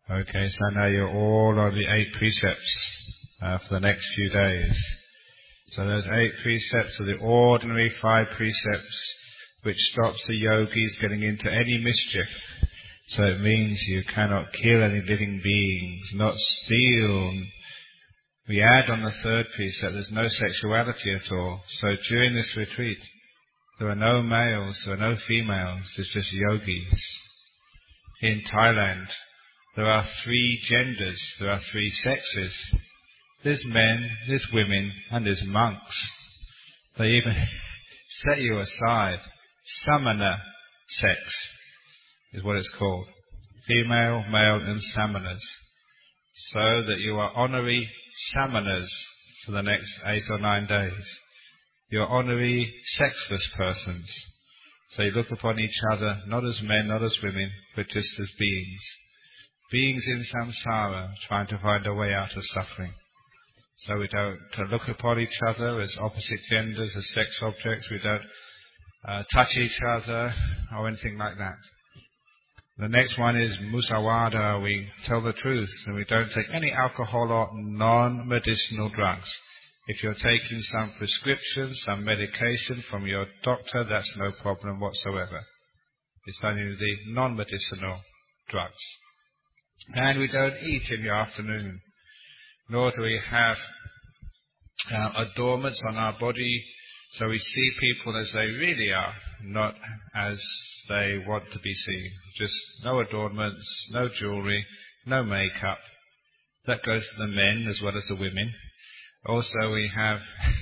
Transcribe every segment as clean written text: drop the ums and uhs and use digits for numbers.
Okay, so now you're all on the 8 precepts for the next few days. So those 8 precepts are the ordinary 5 precepts which stops the yogis getting into any mischief. So it means you cannot kill any living beings, not steal. We add on the 3rd precept, there's no sexuality at all. So during this retreat, there are no males, there are no females, there's just yogis. In Thailand, there are 3 genders, there are 3 sexes. There's men, there's women, and there's monks. They even set you aside. Samana sex is what it's called. Female, male, and samanas. So that you are honorary samanas for the next 8 or 9 days. You're honorary sexless persons. So you look upon each other not as men, not as women, but just as beings. Beings in samsara, trying to find a way out of suffering. So we don't look upon each other as opposite genders, as sex objects. We don't touch each other or anything like that. The next one is musawada. We tell the truth and we don't take any alcohol or non-medicinal drugs. If you're taking some prescription, some medication from your doctor, that's no problem whatsoever. It's only the non-medicinal drugs. And we don't eat in the afternoon, nor do we have adornments on our body, so we see people as they really are, not as they want to be seen. Just no adornments, no jewellery, no makeup. That goes for the men as well as the women. Also we have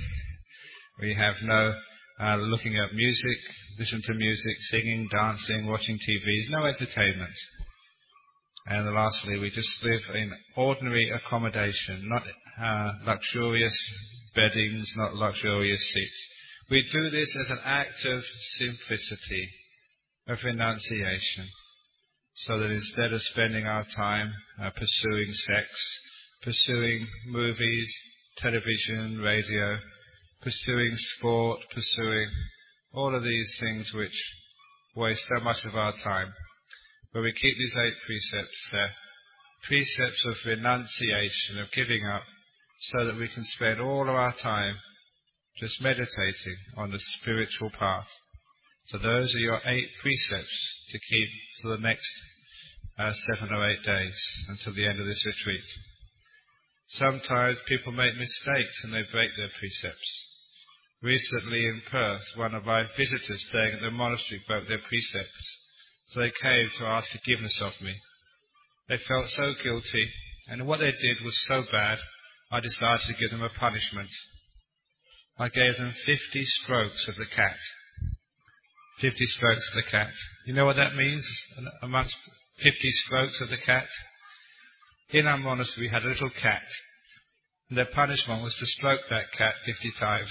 no looking at music, listen to music, singing, dancing, watching TVs, no entertainment. And lastly, we just live in ordinary accommodation, not luxurious beddings, not luxurious seats. We do this as an act of simplicity, of renunciation, so that instead of spending our time pursuing sex, pursuing movies, television, radio, pursuing sport, pursuing all of these things which waste so much of our time, but we keep these 8 precepts there, precepts of renunciation, of giving up, so that we can spend all of our time just meditating on the spiritual path. So those are your 8 precepts to keep for the next 7 or 8 days until the end of this retreat. Sometimes people make mistakes and they break their precepts. Recently in Perth, one of my visitors staying at the monastery broke their precepts. So they came to ask forgiveness of me. They felt so guilty, and what they did was so bad, I decided to give them a punishment. I gave them 50 strokes of the cat. 50 strokes of the cat. You know what that means, amongst 50 strokes of the cat? In our monastery we had a little cat, and their punishment was to stroke that cat 50 times.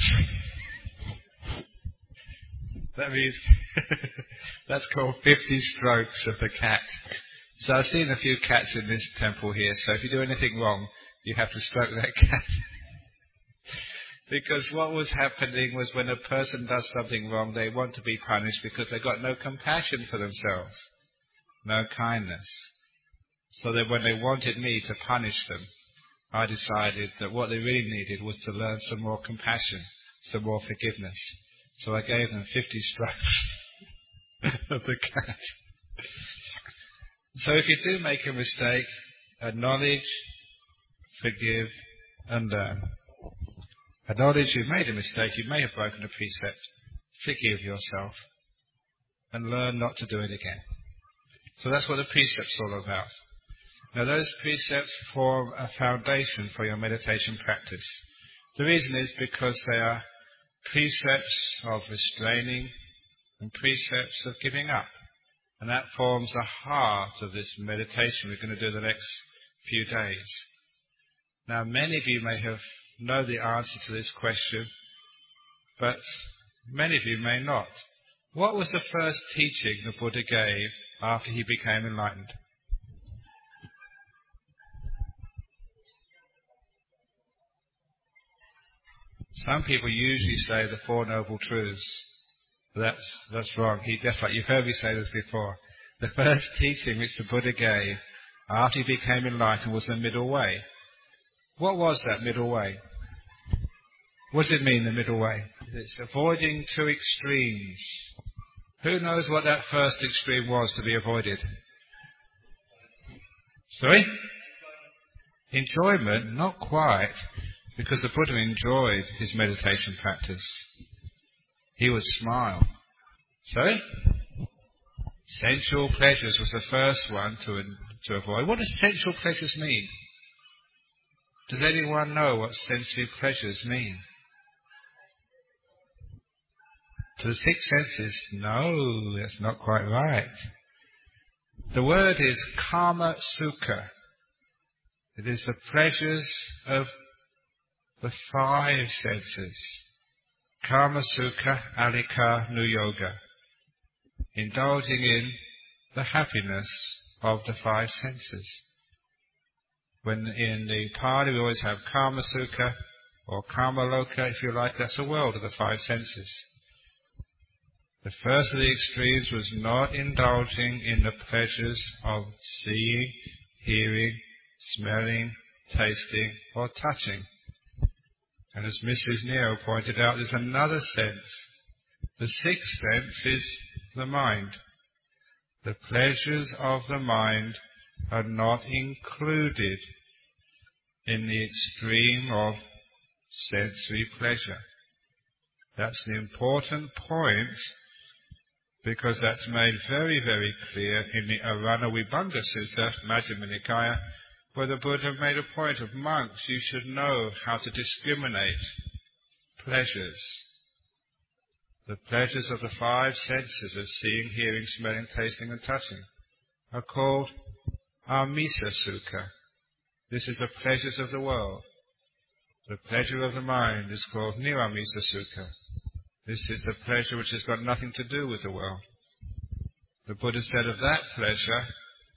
That means that's called 50 strokes of the cat. So I've seen a few cats in this temple here, so if you do anything wrong, you have to stroke that cat. Because what was happening was when a person does something wrong, they want to be punished because they've got no compassion for themselves, no kindness. So that when they wanted me to punish them, I decided that what they really needed was to learn some more compassion, some more forgiveness. So I gave them 50 strokes of the cat. So if you do make a mistake, acknowledge, forgive, and learn. Acknowledge you've made a mistake, you may have broken a precept, forgive yourself, and learn not to do it again. So that's what the precept's all about. Now those precepts form a foundation for your meditation practice. The reason is because they are precepts of restraining and precepts of giving up. And that forms the heart of this meditation we're going to do the next few days. Now many of you may know the answer to this question, but many of you may not. What was the first teaching the Buddha gave after he became enlightened? Some people usually say the Four Noble Truths. That's wrong. That's right. You've heard me say this before. The first teaching which the Buddha gave after he became enlightened was the middle way. What was that middle way? What does it mean, the middle way? It's avoiding two extremes. Who knows what that first extreme was to be avoided? Sorry? Enjoyment? Not quite, because the Buddha enjoyed his meditation practice. He would smile. Sorry? Sensual pleasures was the first one to avoid. What does sensual pleasures mean? Does anyone know what sensory pleasures mean? To the six senses? No, that's not quite right. The word is kama sukha. It is the pleasures of the five senses. Kama sukha alika nuyoga. Indulging in the happiness of the five senses. When in the Pali we always have kama sukha or kama loka, if you like, that's the world of the five senses. The first of the extremes was not indulging in the pleasures of seeing, hearing, smelling, tasting, or touching. And as Mrs. Neo pointed out, there's another sense. The sixth sense is the mind. The pleasures of the mind are not included in the extreme of sensory pleasure. That's an important point, because that's made very, very clear in the Arana Vibhanga Sutta, Majjhima Nikaya, where the Buddha made a point of monks, you should know how to discriminate pleasures. The pleasures of the five senses of seeing, hearing, smelling, tasting and touching are called Amisa Sukha. This is the pleasures of the world. The pleasure of the mind is called Niramisa Sukha. This is the pleasure which has got nothing to do with the world. The Buddha said of that pleasure,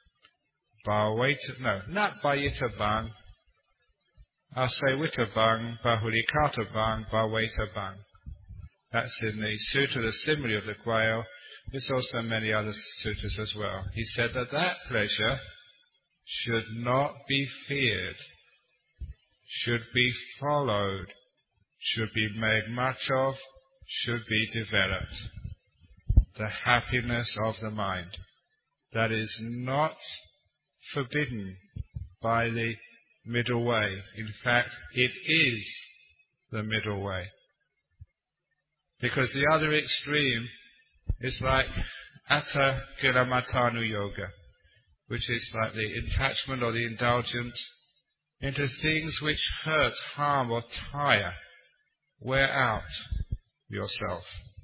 not Bhayita Bang, Asevita Bang, Bahulikata Bang, Bhavaita Bang. That's in the Sutta, the simile of the quail. There's also many other suttas as well. He said that that pleasure should not be feared, should be followed, should be made much of, should be developed. The happiness of the mind. That is not forbidden by the middle way. In fact, it is the middle way. Because the other extreme is like Atta Gilamatanu Yoga, which is like the attachment or the indulgence into things which hurt, harm or tire, wear out yourself.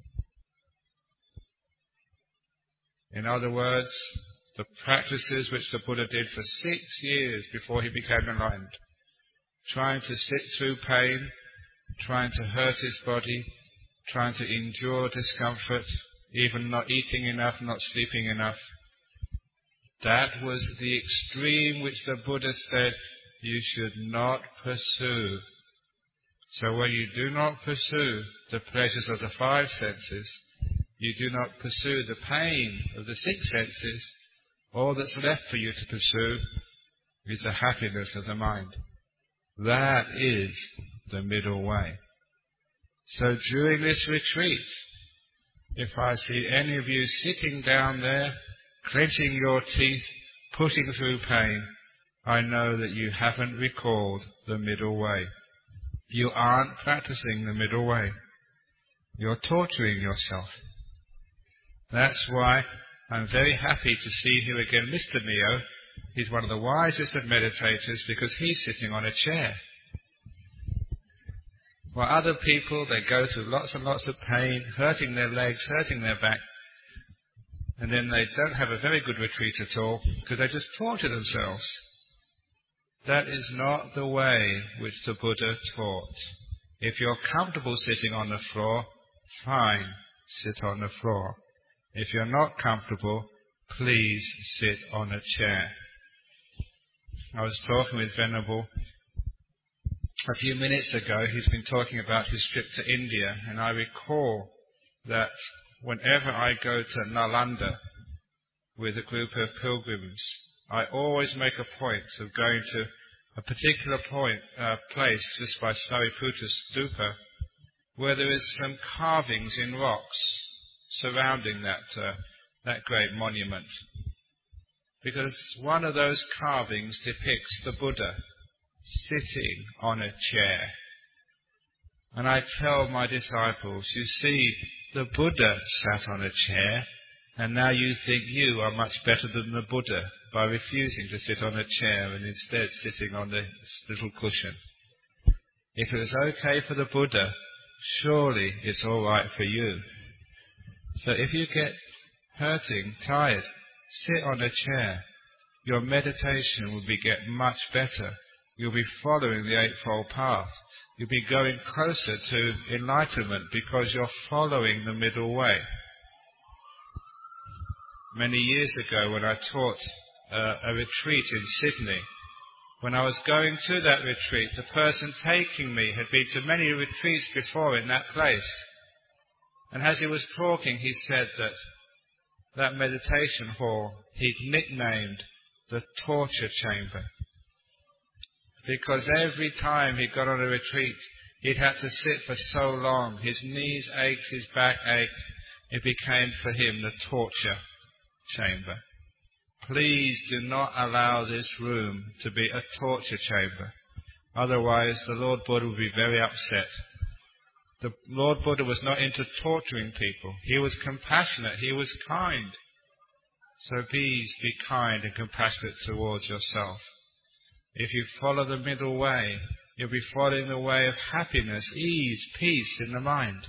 In other words, the practices which the Buddha did for 6 years before he became enlightened, trying to sit through pain, trying to hurt his body, trying to endure discomfort, even not eating enough, not sleeping enough. That was the extreme which the Buddha said you should not pursue. So when you do not pursue the pleasures of the five senses, you do not pursue the pain of the six senses, all that's left for you to pursue is the happiness of the mind. That is the middle way. So during this retreat, if I see any of you sitting down there, clenching your teeth, putting through pain, I know that you haven't recalled the middle way. You aren't practicing the middle way. You're torturing yourself. That's why I'm very happy to see here again Mr. Neo. He's one of the wisest of meditators because he's sitting on a chair. While other people, they go through lots and lots of pain, hurting their legs, hurting their back, and then they don't have a very good retreat at all because they just torture themselves. That is not the way which the Buddha taught. If you're comfortable sitting on the floor, fine, sit on the floor. If you're not comfortable, please sit on a chair. I was talking with Venerable a few minutes ago. He's been talking about his trip to India, and I recall that whenever I go to Nalanda with a group of pilgrims, I always make a point of going to a particular place just by Sariputta Stupa, where there is some carvings in rocks surrounding that great monument. Because one of those carvings depicts the Buddha sitting on a chair. And I tell my disciples, you see, the Buddha sat on a chair, and now you think you are much better than the Buddha by refusing to sit on a chair and instead sitting on this little cushion. If it was okay for the Buddha, surely it's all right for you. So if you get hurting, tired, sit on a chair. Your meditation will get much better. You'll be following the Eightfold Path. You'll be going closer to enlightenment because you're following the middle way. Many years ago when I taught a retreat in Sydney, when I was going to that retreat, the person taking me had been to many retreats before in that place. And as he was talking, he said that meditation hall he'd nicknamed the torture chamber. Because every time he got on a retreat, he'd had to sit for so long. His knees ached, his back ached. It became for him the torture chamber. Please do not allow this room to be a torture chamber. Otherwise, the Lord Buddha would be very upset. The Lord Buddha was not into torturing people. He was compassionate. He was kind. So please be kind and compassionate towards yourself. If you follow the middle way, you'll be following the way of happiness, ease, peace in the mind.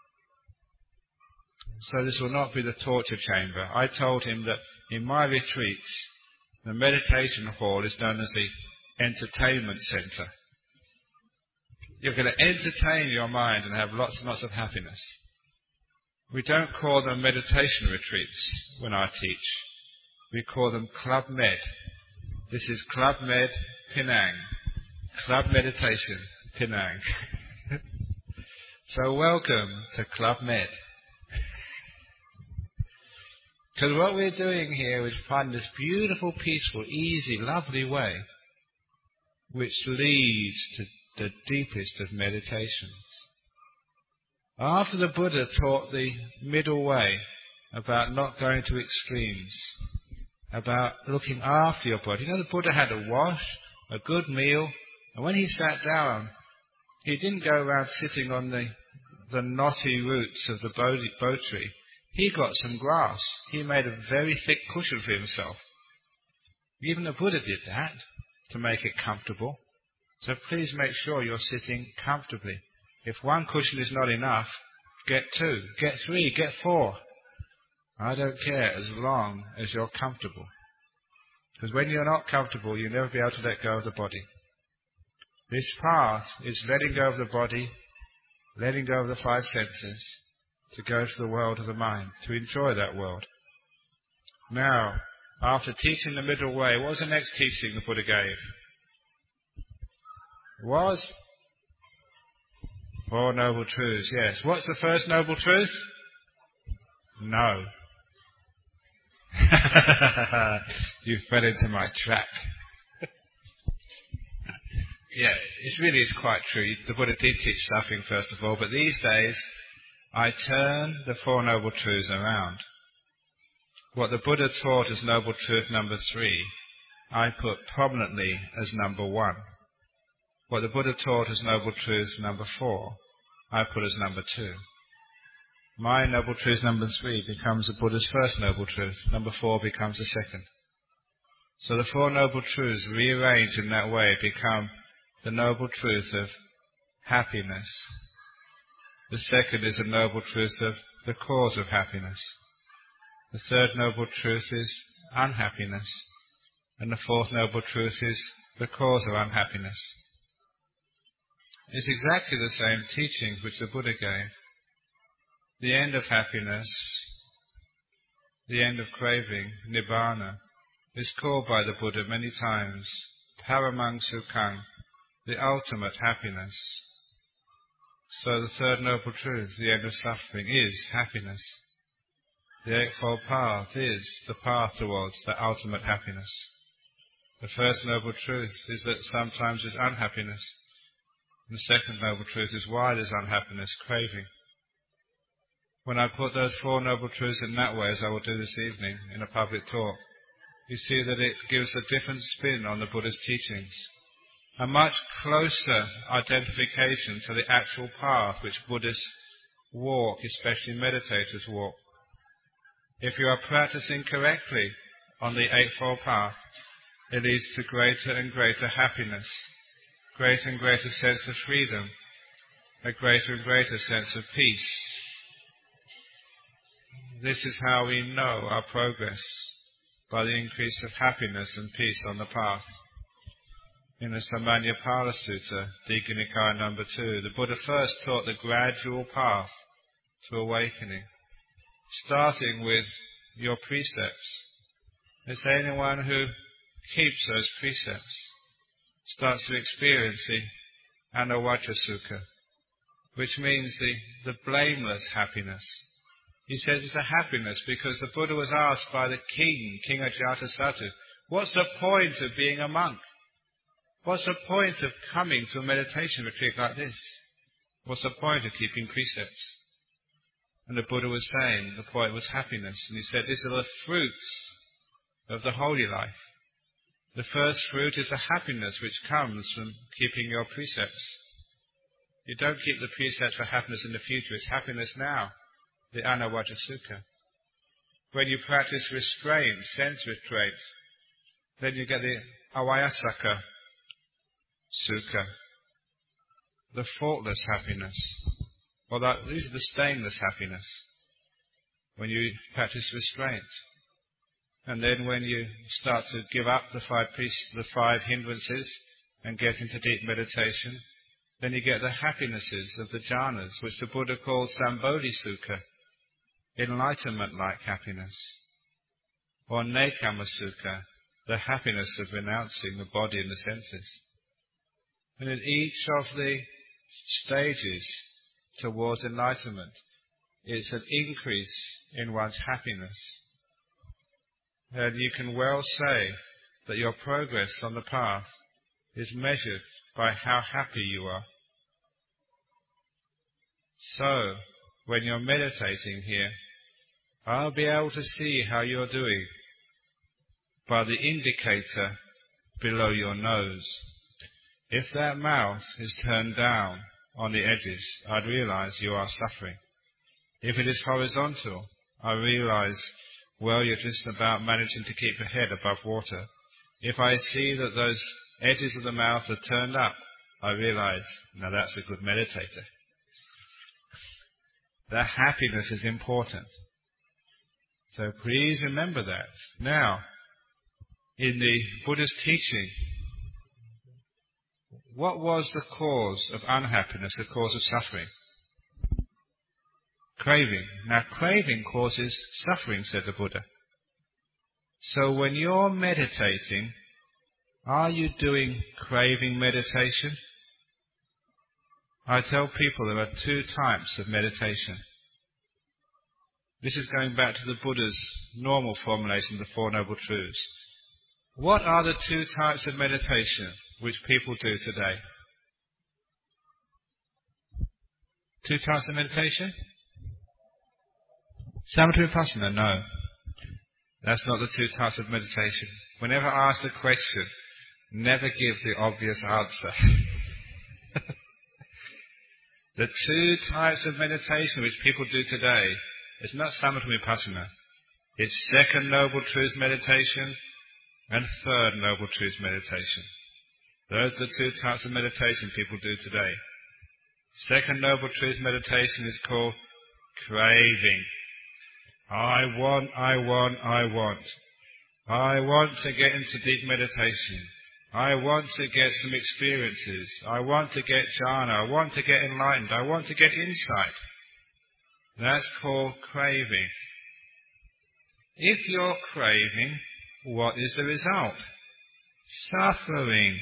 So this will not be the torture chamber. I told him that in my retreats, the meditation hall is known as the entertainment centre. You're going to entertain your mind and have lots and lots of happiness. We don't call them meditation retreats when I teach. We call them Club Med. This is Club Med Penang. Club Meditation Penang. So welcome to Club Med. Because what we're doing here is finding this beautiful, peaceful, easy, lovely way which leads to the deepest of meditations. After the Buddha taught the middle way about not going to extremes, about looking after your body. You know, the Buddha had a wash, a good meal, and when he sat down, he didn't go around sitting on the knotty roots of the Bodhi tree. He got some grass. He made a very thick cushion for himself. Even the Buddha did that to make it comfortable. So please make sure you're sitting comfortably. If one cushion is not enough, get 2, get 3, get 4. I don't care as long as you're comfortable. Because when you're not comfortable, you'll never be able to let go of the body. This path is letting go of the body, letting go of the 5 senses, to go to the world of the mind, to enjoy that world. Now, after teaching the middle way, what was the next teaching the Buddha gave? It was 4 Noble Truths, yes. What's the first Noble Truth? No. You fell into my trap. Yeah, it really is quite true. The Buddha did teach suffering first of all, but these days I turn the 4 Noble Truths around. What the Buddha taught as Noble Truth number 3, I put prominently as number 1. What the Buddha taught as Noble Truth number 4, I put as number 2. My Noble Truth number 3 becomes the Buddha's first Noble Truth. Number 4 becomes the second. So the 4 Noble Truths rearranged in that way become the Noble Truth of happiness. The second is the Noble Truth of the cause of happiness. The third Noble Truth is unhappiness. And the 4th Noble Truth is the cause of unhappiness. It's exactly the same teachings which the Buddha gave. The end of happiness, the end of craving, Nibbana, is called by the Buddha many times Paramang Sukhang, the ultimate happiness. So the third Noble Truth, the end of suffering, is happiness. The Eightfold Path is the path towards the ultimate happiness. The first noble truth is that sometimes there's unhappiness. And the second noble truth is why there's unhappiness, craving. When I put those four noble truths in that way, as I will do this evening in a public talk, you see that it gives a different spin on the Buddha's teachings, a much closer identification to the actual path which Buddhists walk, especially meditators walk. If you are practicing correctly on the Eightfold Path, it leads to greater and greater happiness, greater and greater sense of freedom, a greater and greater sense of peace. This is how we know our progress, by the increase of happiness and peace on the path. In the Samanyapala Sutta, Digha Nikaya number 2, the Buddha first taught the gradual path to awakening, starting with your precepts. It's anyone who keeps those precepts starts to experience the Anawajja Sukha, which means the blameless happiness. He said it's a happiness because the Buddha was asked by the king Ajatasattu, what's the point of being a monk? What's the point of coming to a meditation retreat like this? What's the point of keeping precepts? And the Buddha was saying the point was happiness. And he said, these are the fruits of the holy life. The first fruit is the happiness which comes from keeping your precepts. You don't keep the precepts for happiness in the future, it's happiness now, the Anawajja Sukha. When you practice restraint, sense restraint, then you get the Avayasaka Sukha, the faultless happiness. Or these are the stainless happiness, when you practice restraint. And then when you start to give up the five hindrances and get into deep meditation, then you get the happinesses of the jhanas, which the Buddha called Sambodhi Sukha, enlightenment-like happiness. Or Nekama Sukha, the happiness of renouncing the body and the senses. And in each of the stages towards enlightenment, it's an increase in one's happiness. And you can well say that your progress on the path is measured by how happy you are. So, when you're meditating here, I'll be able to see how you're doing by the indicator below your nose. If that mouth is turned down on the edges, I'd realize you are suffering. If it is horizontal, I realize, well, you're just about managing to keep your head above water. If I see that those edges of the mouth are turned up, I realize, now that's a good meditator. That happiness is important. So please remember that. Now, in the Buddha's teaching, what was the cause of unhappiness, the cause of suffering? Craving. Now, craving causes suffering, said the Buddha. So when you're meditating, are you doing craving meditation? I tell people there are two types of meditation. This is going back to the Buddha's normal formulation of the Four Noble Truths. What are the two types of meditation which people do today? Two types of meditation? Samatha Vipassana? No. That's not the two types of meditation. Whenever asked a question, never give the obvious answer. The two types of meditation which people do today is not Samatha Vipassana. It's Second Noble Truth meditation and Third Noble Truth meditation. Those are the two types of meditation people do today. Second Noble Truth meditation is called craving. I want. I want to get into deep meditation. I want to get some experiences. I want to get jhana. I want to get enlightened. I want to get insight. That's called craving. If you're craving, what is the result? Suffering.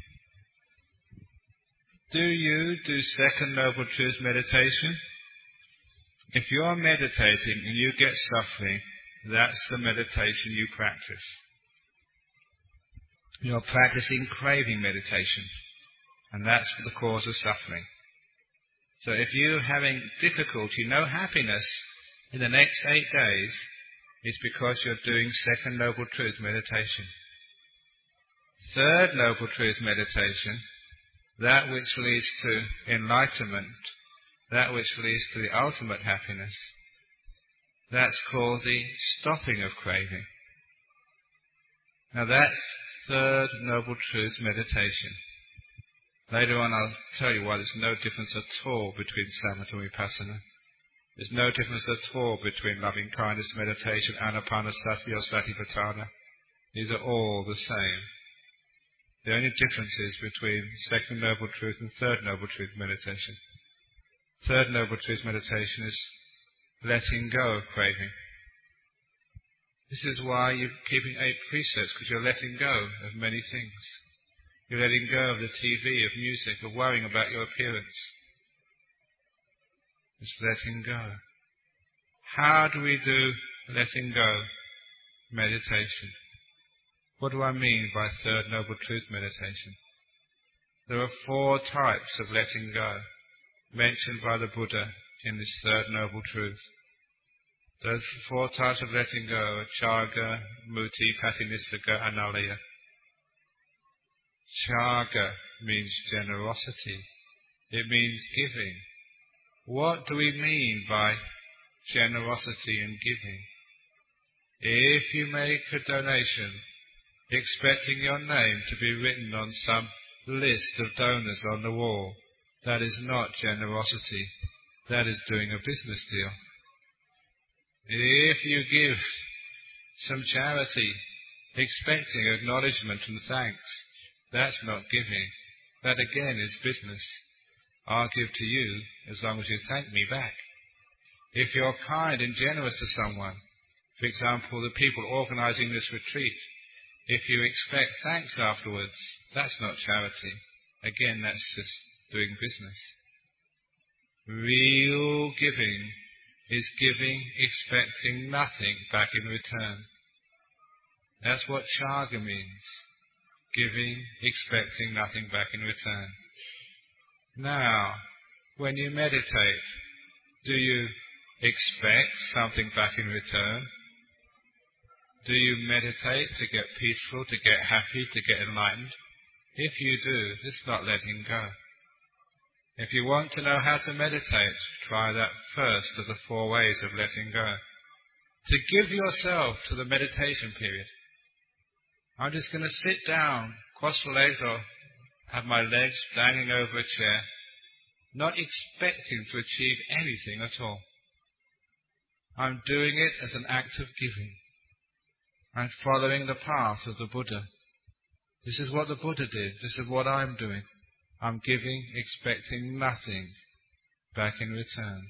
Do you do Second Noble Truth meditation? If you're meditating and you get suffering, that's the meditation you practice. You're practicing craving meditation, and that's the cause of suffering. So if you're having difficulty, no happiness in the next 8 days, it's because you're doing second Noble Truth meditation. Third Noble Truth meditation, that which leads to enlightenment, that which leads to the ultimate happiness, that's called the stopping of craving. Now that's third Noble Truth meditation. Later on I'll tell you why there's no difference at all between Samatha and Vipassana. There's no difference at all between loving kindness meditation, Anapanasati or Satipatthana. These are all the same. The only difference is between second Noble Truth and third Noble Truth meditation. Third Noble Truth meditation is letting go of craving. This is why you're keeping 8 precepts, because you're letting go of many things. You're letting go of the TV, of music, of worrying about your appearance. It's letting go. How do we do letting go meditation? What do I mean by third Noble Truth meditation? There are 4 types of letting go mentioned by the Buddha in this third Noble Truth. Those 4 types of letting go are Chaga, Muti, Patinissagga, Anallaya. Chaga means generosity. It means giving. What do we mean by generosity and giving? If you make a donation expecting your name to be written on some list of donors on the wall, that is not generosity. That is doing a business deal. If you give some charity expecting acknowledgement and thanks, that's not giving. That again is business. I'll give to you as long as you thank me back. If you're kind and generous to someone, for example, the people organising this retreat, if you expect thanks afterwards, that's not charity. Again, that's just doing business. Real giving is giving expecting nothing back in return. That's what Chaga means. Giving expecting nothing back in return. Now, when you meditate, do you expect something back in return? Do you meditate to get peaceful, to get happy, to get enlightened? If you do, it's not letting go. If you want to know how to meditate, try that first of the 4 ways of letting go. To give yourself to the meditation period. I'm just going to sit down, cross the legs or have my legs dangling over a chair, not expecting to achieve anything at all. I'm doing it as an act of giving. I'm following the path of the Buddha. This is what the Buddha did. This is what I'm doing. I'm giving, expecting nothing back in return.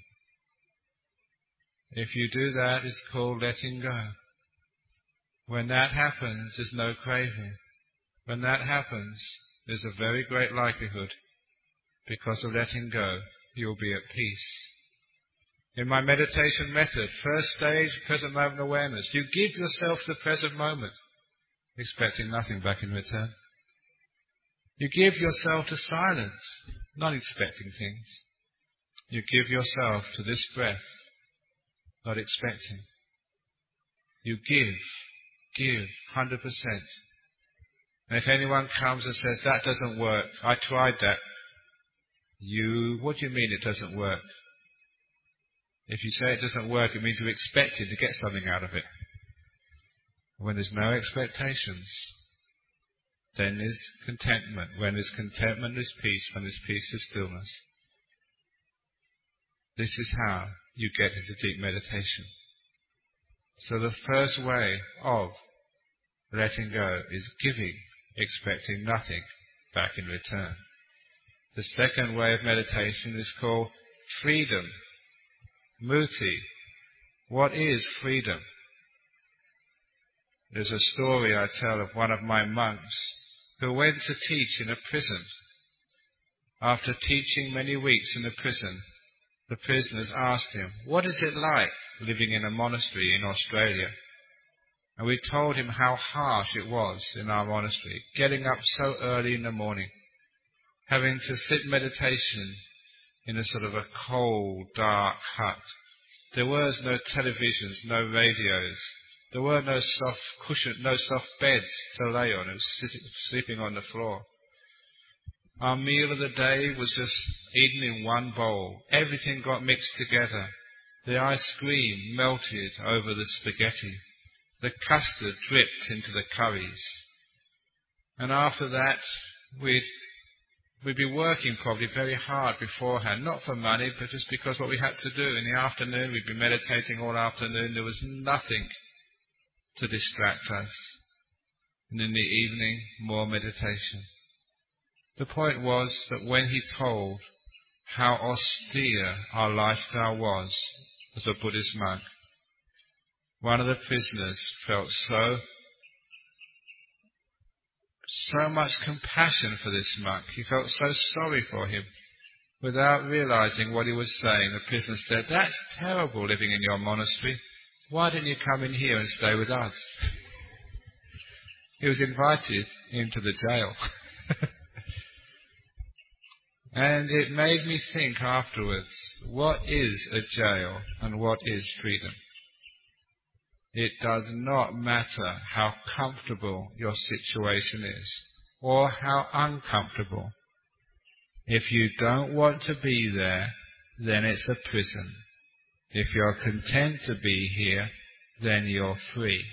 If you do that, it's called letting go. When that happens, there's no craving. When that happens, there's a very great likelihood, because of letting go, you'll be at peace. In my meditation method, first stage, present moment awareness, you give yourself the present moment, expecting nothing back in return. You give yourself to silence, not expecting things. You give yourself to this breath, not expecting. You give 100%. And if anyone comes and says, that doesn't work, I tried that. What do you mean it doesn't work? If you say it doesn't work, it means you're expecting to get something out of it. When there's no expectations, then there's contentment. When there's contentment, there's peace. When there's peace, there's stillness. This is how you get into deep meditation. So the first way of letting go is giving, expecting nothing back in return. The second way of meditation is called freedom. Muti. What is freedom? There's a story I tell of one of my monks who went to teach in a prison. After teaching many weeks in the prison, the prisoners asked him, what is it like living in a monastery in Australia? And we told him how harsh it was in our monastery, getting up so early in the morning, having to sit meditation in a sort of a cold, dark hut. There was no televisions, no radios. There were no soft cushions, no soft beds to lay on. It was sleeping on the floor. Our meal of the day was just eaten in one bowl. Everything got mixed together. The ice cream melted over the spaghetti. The custard dripped into the curries. And after that, we'd be working probably very hard beforehand, not for money, but just because what we had to do. In the afternoon, we'd be meditating all afternoon. There was nothing to distract us. And in the evening, more meditation. The point was that when he told how austere our lifestyle was as a Buddhist monk, one of the prisoners felt so much compassion for this monk. He felt so sorry for him. Without realizing what he was saying, the prisoner said, "That's terrible living in your monastery. Why didn't you come in here and stay with us?" He was invited into the jail. And it made me think afterwards, what is a jail and what is freedom? It does not matter how comfortable your situation is or how uncomfortable. If you don't want to be there, then it's a prison. If you're content to be here, then you're free.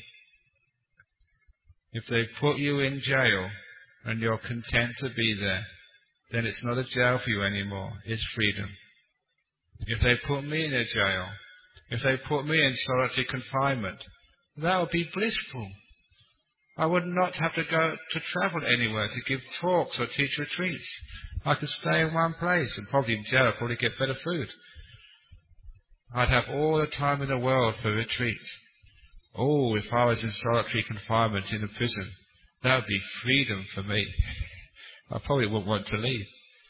If they put you in jail and you're content to be there, then it's not a jail for you anymore, it's freedom. If they put me in a jail, if they put me in solitary confinement, that would be blissful. I would not have to go to travel anywhere to give talks or teach retreats. I could stay in one place and probably in jail, probably get better food. I'd have all the time in the world for retreat. Oh, if I was in solitary confinement in a prison, that would be freedom for me. I probably wouldn't want to leave.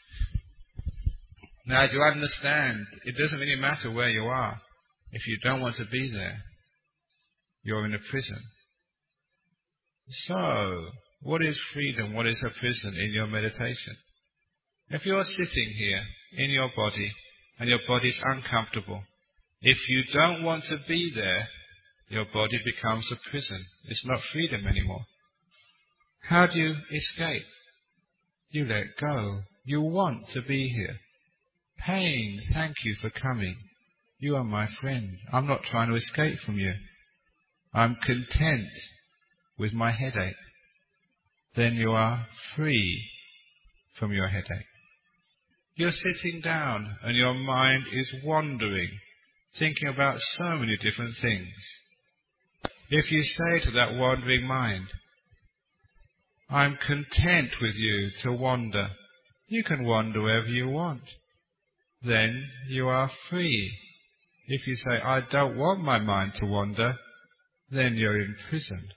Now, do you understand? It doesn't really matter where you are. If you don't want to be there, you're in a prison. So, what is freedom? What is a prison in your meditation? If you're sitting here in your body and your body's uncomfortable, if you don't want to be there, your body becomes a prison. It's not freedom anymore. How do you escape? You let go. You want to be here. Pain, thank you for coming. You are my friend. I'm not trying to escape from you. I'm content with my headache. Then you are free from your headache. You're sitting down and your mind is wandering, thinking about so many different things. If you say to that wandering mind, I'm content with you to wander, you can wander wherever you want. Then you are free. If you say, I don't want my mind to wander, then you're imprisoned.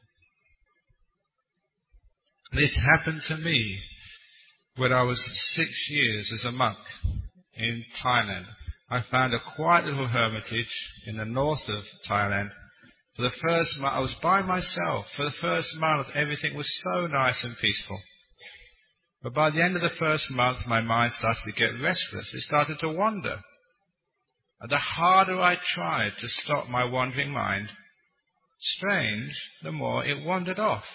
This happened to me when I was 6 years as a monk in Thailand. I found a quiet little hermitage in the north of Thailand. For the first month, I was by myself. For the first month, everything was so nice and peaceful. But by the end of the first month, my mind started to get restless. It started to wander. And the harder I tried to stop my wandering mind, strange, the more it wandered off.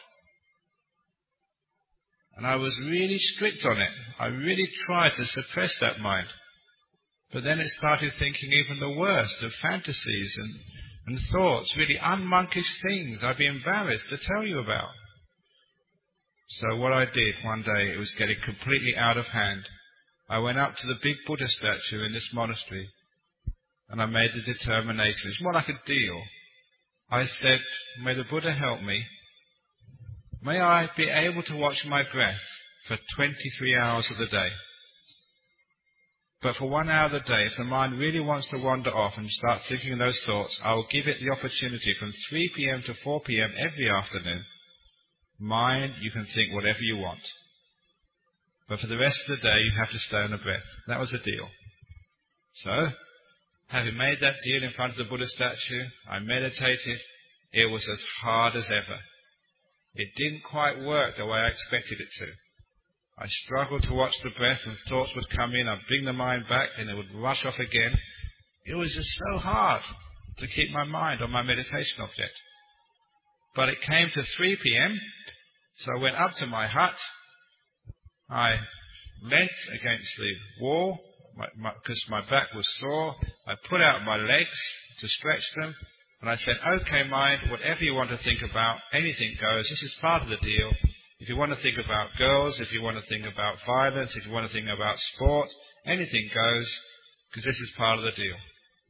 And I was really strict on it. I really tried to suppress that mind. But then it started thinking even the worst of fantasies and thoughts, really unmonkish things I'd be embarrassed to tell you about. So what I did one day, it was getting completely out of hand. I went up to the big Buddha statue in this monastery, and I made the determination. It's more like a deal. I said, may the Buddha help me. May I be able to watch my breath for 23 hours of the day. But for 1 hour of the day, if the mind really wants to wander off and start thinking of those thoughts, I will give it the opportunity from 3 p.m. to 4 p.m. every afternoon. Mind, you can think whatever you want. But for the rest of the day, you have to stay on the breath. That was the deal. So, having made that deal in front of the Buddha statue, I meditated, it was as hard as ever. It didn't quite work the way I expected it to. I struggled to watch the breath, and thoughts would come in. I'd bring the mind back, and it would rush off again. It was just so hard to keep my mind on my meditation object. But it came to 3 p.m, so I went up to my hut. I leant against the wall because my back was sore. I put out my legs to stretch them, and I said, "Okay, mind, whatever you want to think about, anything goes. This is part of the deal. If you want to think about girls, if you want to think about violence, if you want to think about sport, anything goes, because this is part of the deal."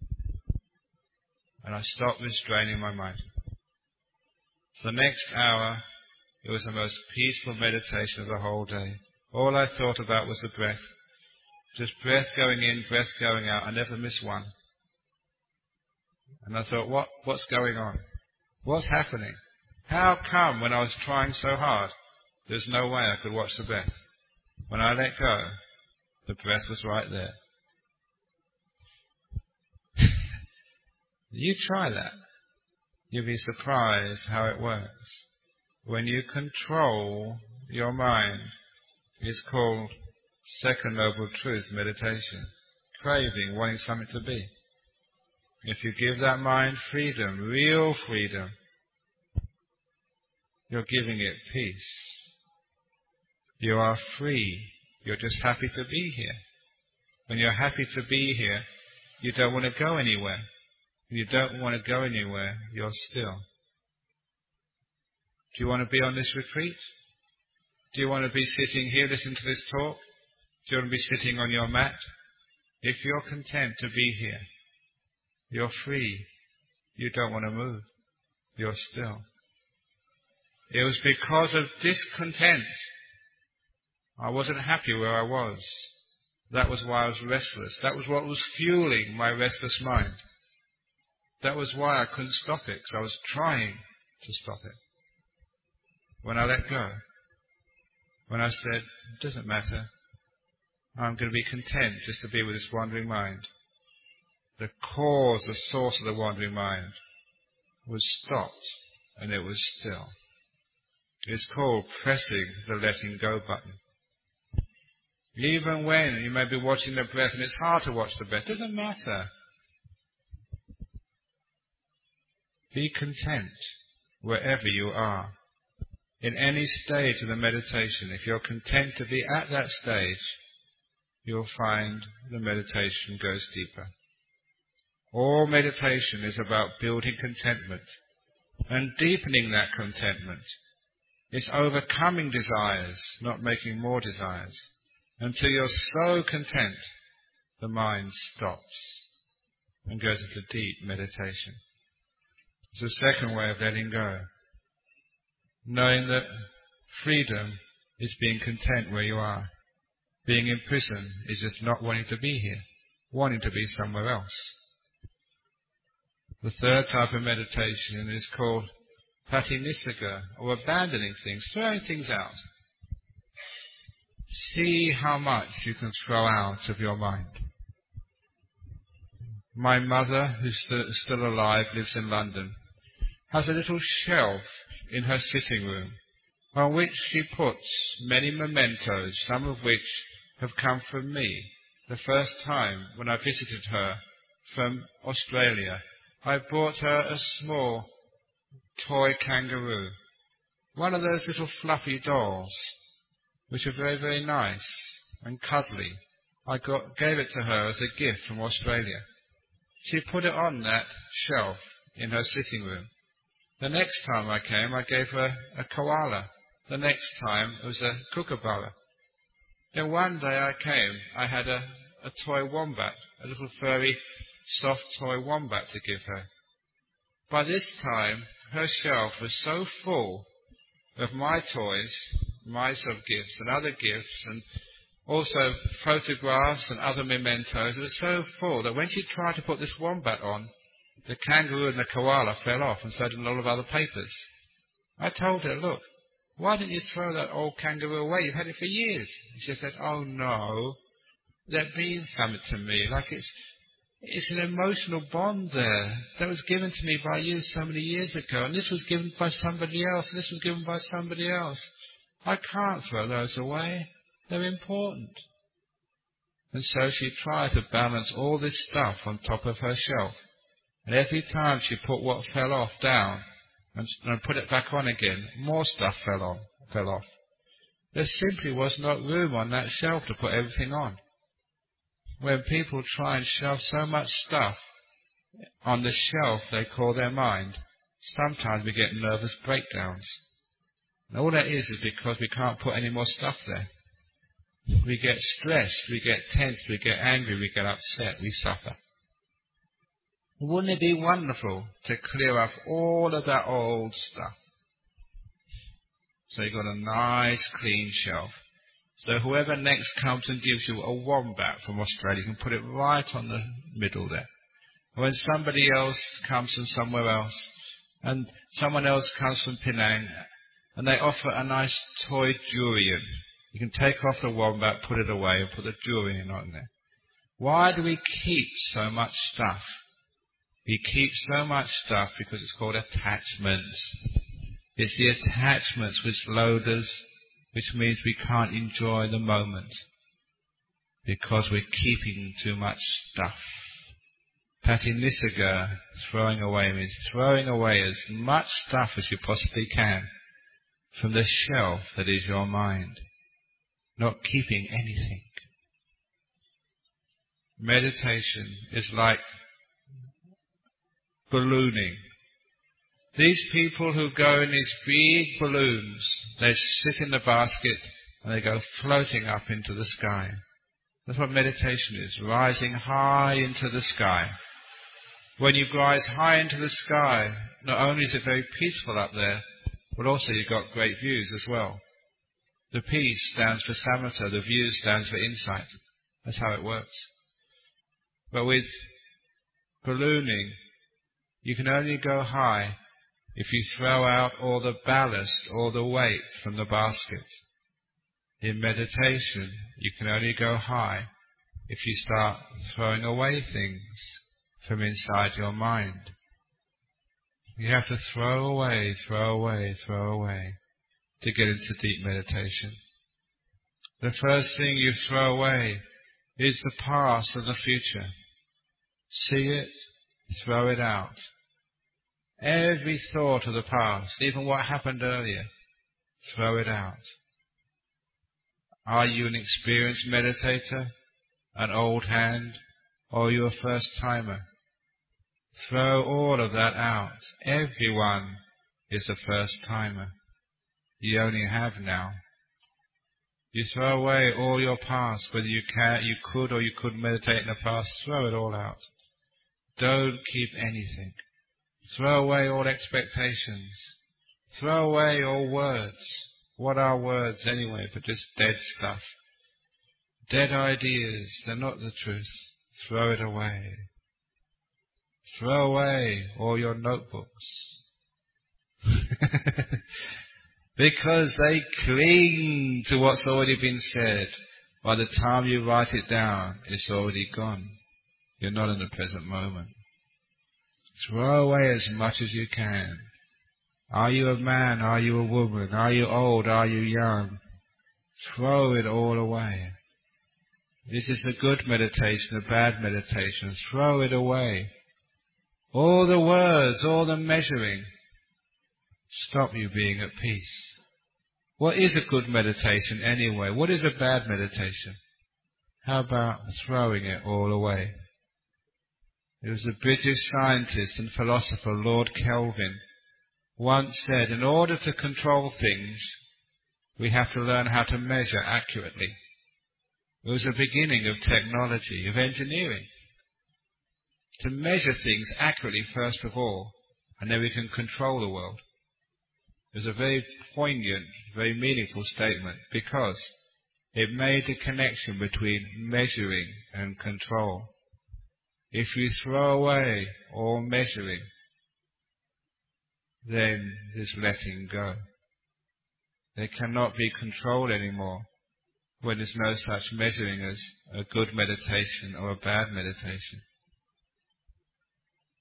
And I stopped restraining my mind. For the next hour, it was the most peaceful meditation of the whole day. All I thought about was the breath. Just breath going in, breath going out. I never missed one. And I thought, what's going on? What's happening? How come when I was trying so hard, there's no way I could watch the breath? When I let go, the breath was right there. You try that. You'll be surprised how it works. When you control your mind, it's called Second Noble Truth meditation. Craving, wanting something to be. If you give that mind freedom, real freedom, you're giving it peace. You are free. You're just happy to be here. When you're happy to be here, you don't want to go anywhere. When you don't want to go anywhere, you're still. Do you want to be on this retreat? Do you want to be sitting here listening to this talk? Do you want to be sitting on your mat? If you're content to be here, you're free. You don't want to move. You're still. It was because of discontent. I wasn't happy where I was. That was why I was restless. That was what was fueling my restless mind. That was why I couldn't stop it, because I was trying to stop it. When I let go, when I said, it doesn't matter, I'm going to be content just to be with this wandering mind, the cause, the source of the wandering mind was stopped, and it was still. It's called pressing the letting go button. Even when you may be watching the breath, and it's hard to watch the breath, it doesn't matter. Be content wherever you are. In any stage of the meditation, if you're content to be at that stage, you'll find the meditation goes deeper. All meditation is about building contentment and deepening that contentment. It's overcoming desires, not making more desires. Until you're so content, the mind stops and goes into deep meditation. It's the second way of letting go. Knowing that freedom is being content where you are. Being in prison is just not wanting to be here, wanting to be somewhere else. The third type of meditation is called patinissagga, or abandoning things, throwing things out. See how much you can throw out of your mind. My mother, who's still alive, lives in London, has a little shelf in her sitting room on which she puts many mementos, some of which have come from me. The first time when I visited her from Australia, I brought her a small toy kangaroo, one of those little fluffy dolls, which are very, very nice and cuddly. I gave it to her as a gift from Australia. She put it on that shelf in her sitting room. The next time I came, I gave her a koala. The next time, it was a kookaburra. Then one day I came, I had a toy wombat, a little furry, soft toy wombat to give her. By this time, her shelf was so full of my toys, my sub-gifts and other gifts, and also photographs and other mementos. It was so full that when she tried to put this wombat on, the kangaroo and the koala fell off, and so did a lot of other papers. I told her, look, why didn't you throw that old kangaroo away? You've had it for years. And she said, oh no, that means something to me, like it's It's an emotional bond there that was given to me by you so many years ago, and this was given by somebody else, and this was given by somebody else. I can't throw those away. They're important. And so she tried to balance all this stuff on top of her shelf. And every time she put what fell off down and put it back on again, more stuff fell off. There simply was not room on that shelf to put everything on. When people try and shove so much stuff on the shelf they call their mind, sometimes we get nervous breakdowns. And all that is because we can't put any more stuff there. We get stressed, we get tense, we get angry, we get upset, we suffer. Wouldn't it be wonderful to clear up all of that old stuff? So you've got a nice clean shelf. So whoever next comes and gives you a wombat from Australia, you can put it right on the middle there. And when somebody else comes from somewhere else, and someone else comes from Penang, and they offer a nice toy durian, you can take off the wombat, put it away, and put the durian on there. Why do we keep so much stuff? We keep so much stuff because it's called attachments. It's the attachments which load us, which means we can't enjoy the moment because we're keeping too much stuff. Patti Nisaga, throwing away, means throwing away as much stuff as you possibly can from the shelf that is your mind, not keeping anything. Meditation is like ballooning. These people who go in these big balloons, they sit in the basket and they go floating up into the sky. That's what meditation is, rising high into the sky. When you rise high into the sky, not only is it very peaceful up there, but also you've got great views as well. The peace stands for samatha, the view stands for insight. That's how it works. But with ballooning, you can only go high if you throw out all the ballast, all the weight from the basket. In meditation, you can only go high if you start throwing away things from inside your mind. You have to throw away to get into deep meditation. The first thing you throw away is the past and the future. See it, throw it out. Every thought of the past, even what happened earlier, throw it out. Are you an experienced meditator, an old hand, or are you a first-timer? Throw all of that out. Everyone is a first-timer. You only have now. You throw away all your past, whether you could or you couldn't meditate in the past, throw it all out. Don't keep anything. Throw away all expectations. Throw away all words. What are words anyway but just dead stuff? Dead ideas, they're not the truth. Throw it away. Throw away all your notebooks. Because they cling to what's already been said. By the time you write it down, it's already gone. You're not in the present moment. Throw away as much as you can. Are you a man? Are you a woman? Are you old? Are you young? Throw it all away. This is a good meditation, a bad meditation. Throw it away. All the words, all the measuring, stop you being at peace. What is a good meditation anyway? What is a bad meditation? How about throwing it all away? It was a British scientist and philosopher, Lord Kelvin, once said, in order to control things, we have to learn how to measure accurately. It was the beginning of technology, of engineering. To measure things accurately first of all, and then we can control the world. It was a very poignant, very meaningful statement, because it made the connection between measuring and control. If you throw away all measuring, then there's letting go. There cannot be control anymore when there's no such measuring as a good meditation or a bad meditation.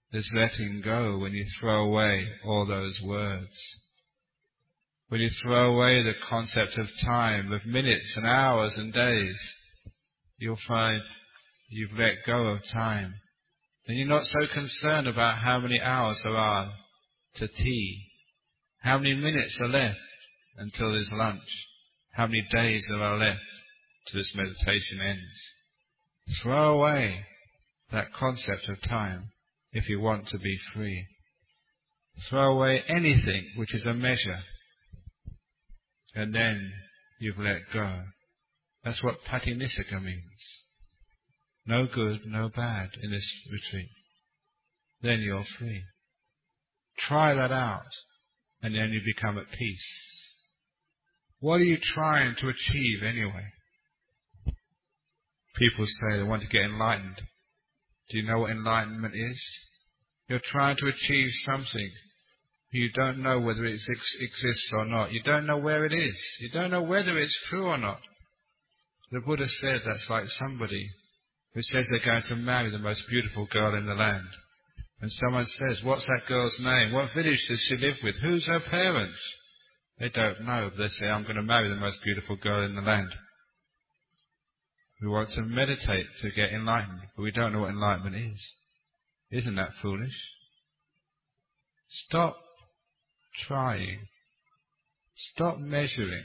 There's letting go when you throw away all those words. When you throw away the concept of time, of minutes and hours and days, you'll find you've let go of time. Then you're not so concerned about how many hours there are to tea, how many minutes are left until there's lunch, how many days there are left till this meditation ends. Throw away that concept of time if you want to be free. Throw away anything which is a measure, and then you've let go. That's what Patinisika means. No good, no bad in this retreat. Then you're free. Try that out, and then you become at peace. What are you trying to achieve anyway? People say they want to get enlightened. Do you know what enlightenment is? You're trying to achieve something. You don't know whether it exists or not. You don't know where it is. You don't know whether it's true or not. The Buddha said that's like somebody who says they're going to marry the most beautiful girl in the land. And someone says, what's that girl's name? What village does she live with? Who's her parents? They don't know, but they say, I'm going to marry the most beautiful girl in the land. We want to meditate to get enlightened, but we don't know what enlightenment is. Isn't that foolish? Stop trying. Stop measuring.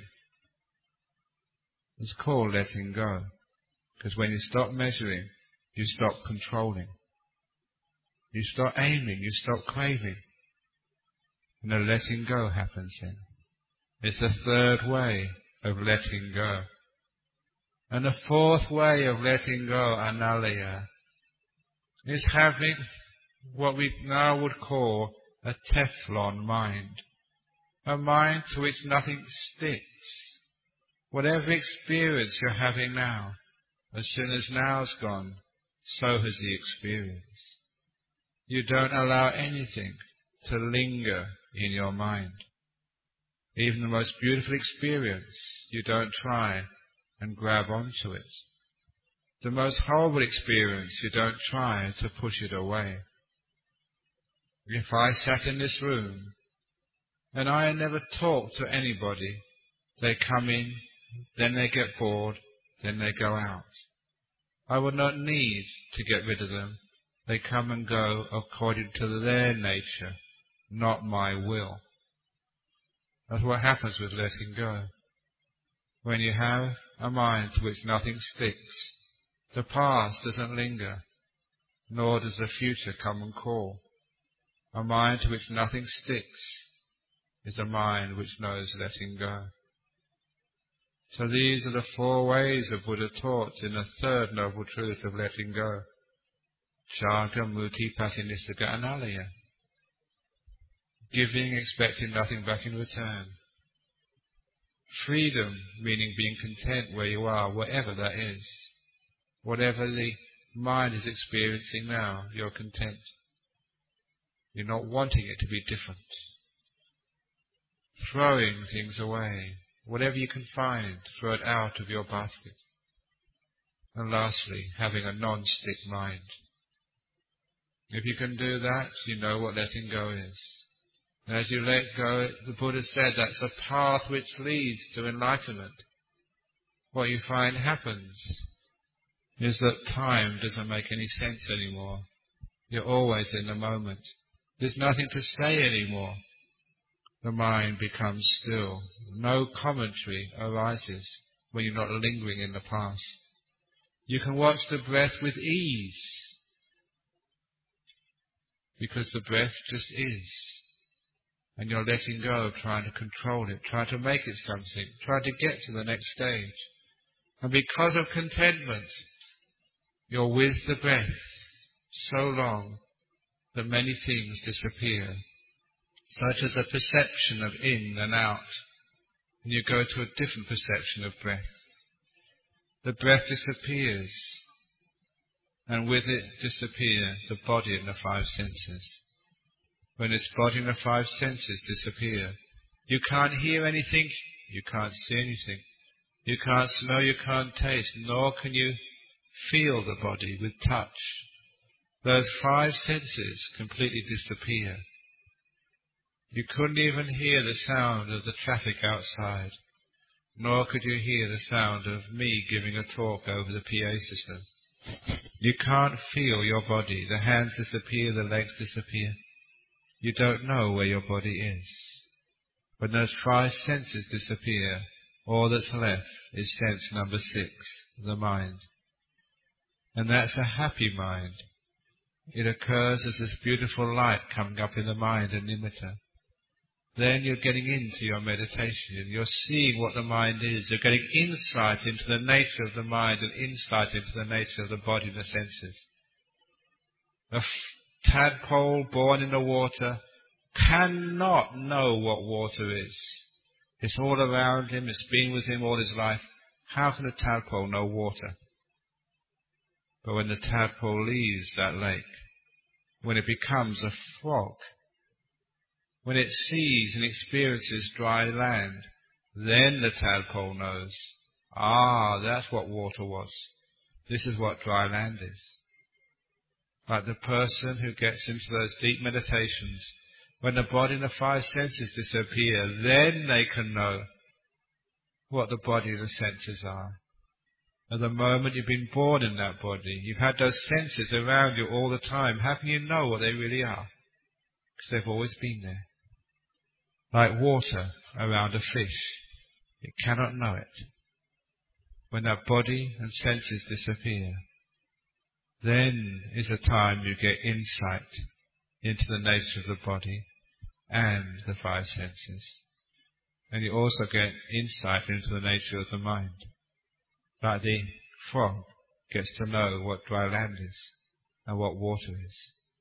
It's called letting go. Because when you stop measuring, you stop controlling. You stop aiming, you stop craving. And the letting go happens then. It's the third way of letting go. And the fourth way of letting go, Analaya, is having what we now would call a Teflon mind. A mind to which nothing sticks. Whatever experience you're having now, as soon as now's gone, so has the experience. You don't allow anything to linger in your mind. Even the most beautiful experience, you don't try and grab onto it. The most horrible experience, you don't try to push it away. If I sat in this room and I never talked to anybody, they come in, then they get bored, then they go out. I would not need to get rid of them. They come and go according to their nature, not my will. That's what happens with letting go. When you have a mind to which nothing sticks, the past doesn't linger, nor does the future come and call. A mind to which nothing sticks is a mind which knows letting go. So these are the four ways the Buddha taught in the third noble truth of letting go. Chaga, Muti, Patinisika, Analaya. Giving, expecting nothing back in return. Freedom, meaning being content where you are, whatever that is. Whatever the mind is experiencing now, you're content. You're not wanting it to be different. Throwing things away. Whatever you can find, throw it out of your basket. And lastly, having a non-stick mind. If you can do that, you know what letting go is. And as you let go, the Buddha said that's a path which leads to enlightenment. What you find happens is that time doesn't make any sense anymore. You're always in the moment. There's nothing to say anymore. The mind becomes still. No commentary arises when you're not lingering in the past. You can watch the breath with ease, because the breath just is. And you're letting go of trying to control it, trying to make it something, trying to get to the next stage. And because of contentment, you're with the breath so long that many things disappear, such as a perception of in and out, and you go to a different perception of breath. The breath disappears, and with it disappear the body and the five senses. When this body and the five senses disappear, you can't hear anything, you can't see anything, you can't smell, you can't taste, nor can you feel the body with touch. those 5 senses completely disappear. You couldn't even hear the sound of the traffic outside, nor could you hear the sound of me giving a talk over the PA system. You can't feel your body. The hands disappear, the legs disappear. You don't know where your body is. When those 5 senses disappear, all that's left is sense number 6, the mind. And that's a happy mind. It occurs as this beautiful light coming up in the mind, a nimitta. Then you're getting into your meditation. You're seeing what the mind is. You're getting insight into the nature of the mind and insight into the nature of the body and the senses. A tadpole born in the water cannot know what water is. It's all around him. It's been with him all his life. How can a tadpole know water? But when the tadpole leaves that lake, when it becomes a frog, when it sees and experiences dry land, then the tadpole knows, that's what water was. This is what dry land is. Like the person who gets into those deep meditations, when the body and the 5 senses disappear, then they can know what the body and the senses are. At the moment you've been born in that body, you've had those senses around you all the time. How can you know what they really are? Because they've always been there. Like water around a fish, it cannot know it. When that body and senses disappear, then is the time you get insight into the nature of the body and the 5 senses. And you also get insight into the nature of the mind. Like the frog gets to know what dry land is and what water is.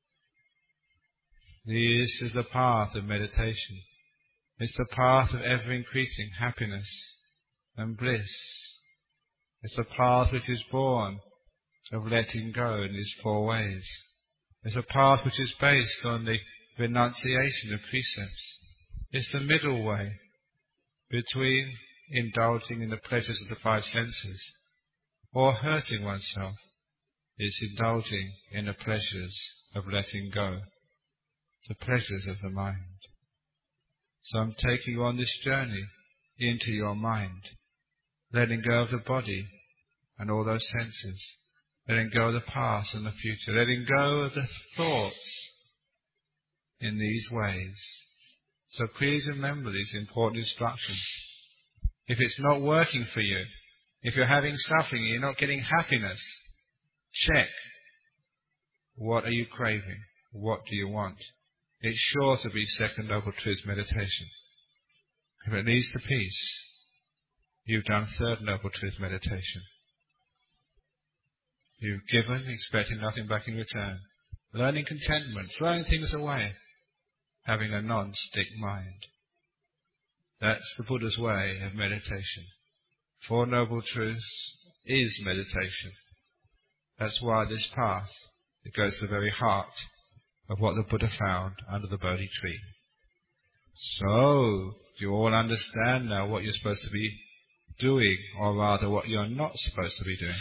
This is the path of meditation. It's the path of ever-increasing happiness and bliss. It's a path which is born of letting go in these 4 ways. It's a path which is based on the renunciation of precepts. It's the middle way between indulging in the pleasures of the 5 senses or hurting oneself. It's indulging in the pleasures of letting go, the pleasures of the mind. So I'm taking you on this journey into your mind, letting go of the body and all those senses, letting go of the past and the future, letting go of the thoughts in these ways. So please remember these important instructions. If it's not working for you, if you're having suffering and you're not getting happiness, check. What are you craving? What do you want? It's sure to be Second Noble Truth meditation. If it leads to peace, you've done Third Noble Truth meditation. You've given, expecting nothing back in return. Learning contentment, throwing things away, having a non-stick mind. That's the Buddha's way of meditation. Four Noble Truths is meditation. That's why this path, it goes to the very heart of what the Buddha found under the Bodhi tree. So, do you all understand now what you're supposed to be doing, or rather what you're not supposed to be doing?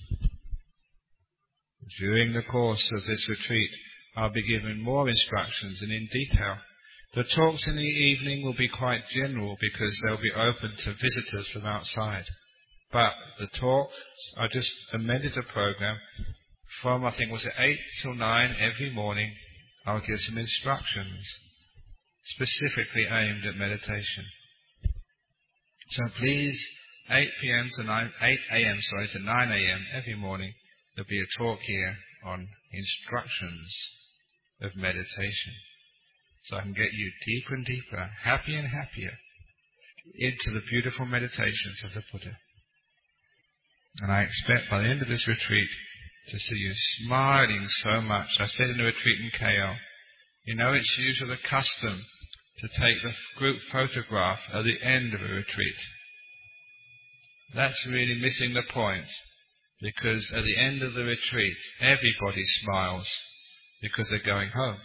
During the course of this retreat, I'll be giving more instructions and in detail. The talks in the evening will be quite general because they'll be open to visitors from outside. But the talks, I just amended the program from, I think, was it 8 till 9 every morning. I'll give some instructions specifically aimed at meditation. So please, 8 a.m. to 9 a.m. every morning, there'll be a talk here on instructions of meditation. So I can get you deeper and deeper, happier and happier, into the beautiful meditations of the Buddha. And I expect by the end of this retreat to see you smiling so much. I said in a retreat in KL, you know, it's usually the custom to take the group photograph at the end of a retreat. That's really missing the point, because at the end of the retreat, everybody smiles because they're going home.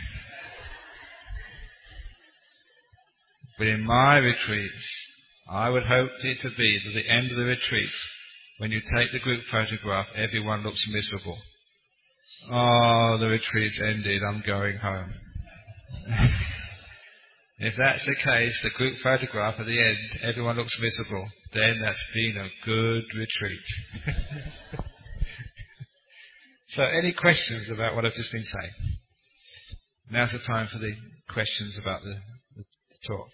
But in my retreats, I would hope it to be that at the end of the retreat, when you take the group photograph, everyone looks miserable. Oh, the retreat's ended, I'm going home. If that's the case, the group photograph at the end, everyone looks miserable, then that's been a good retreat. So any questions about what I've just been saying? Now's the time for the questions about the talk.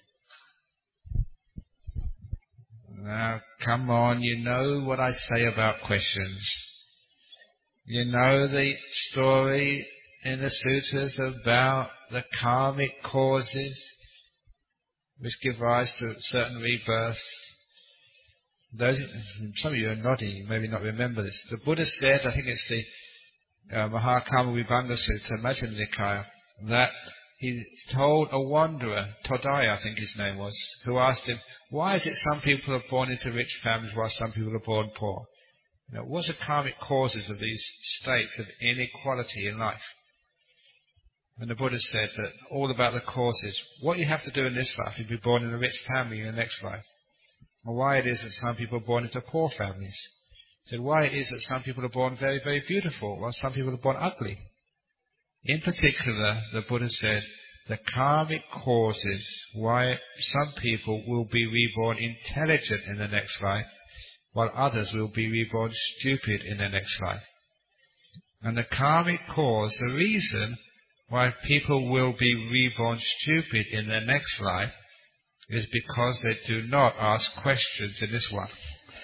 Now, come on, you know what I say about questions. You know the story in the sutras about the karmic causes which give rise to certain rebirths. Some of you are nodding, you maybe not remember this. The Buddha said, I think it's the Mahakarma Vibhanga Sutta, Majjhima Nikaya, that he told a wanderer, Todaya I think his name was, who asked him, why is it some people are born into rich families while some people are born poor? What's the karmic causes of these states of inequality in life? And the Buddha said that all about the causes, what you have to do in this life to be born in a rich family in the next life, and why it is that some people are born into poor families. He said why it is that some people are born very, very beautiful, while some people are born ugly. In particular, the Buddha said, the karmic causes why some people will be reborn intelligent in the next life, while others will be reborn stupid in the next life. And the karmic cause, the reason why people will be reborn stupid in their next life, is because they do not ask questions in this one.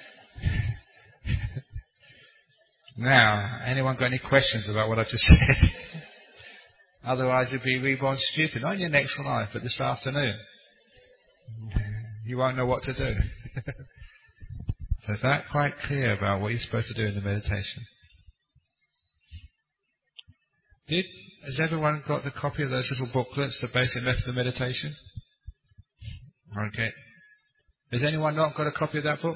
Now, anyone got any questions about what I've just said? Otherwise you'll be reborn stupid, not in your next life, but this afternoon. You won't know what to do. So is that quite clear about what you're supposed to do in the meditation? Has everyone got the copy of those little booklets, the basic method of meditation? Okay. Has anyone not got a copy of that book?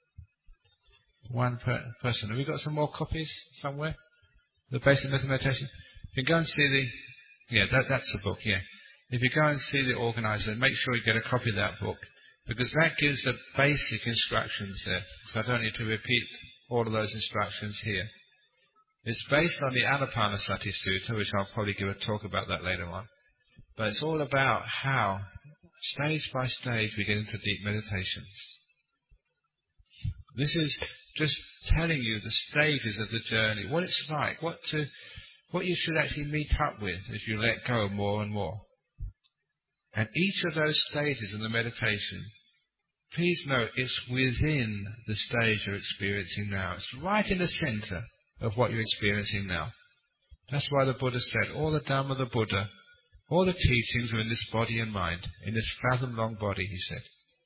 One person. Have we got some more copies somewhere? The basic method of meditation? If you go and see that's the book, yeah. If you go and see the organizer, make sure you get a copy of that book, because that gives the basic instructions there. So I don't need to repeat all of those instructions here. It's based on the Anapanasati Sutta, which I'll probably give a talk about that later on. But it's all about how, stage by stage, we get into deep meditations. This is just telling you the stages of the journey, what it's like, what you should actually meet up with as you let go more and more. And each of those stages in the meditation, please note, it's within the stage you're experiencing now. It's right in the center of what you're experiencing now. That's why the Buddha said, all the Dhamma of the Buddha, all the teachings are in this body and mind, in this fathom-long body, he said.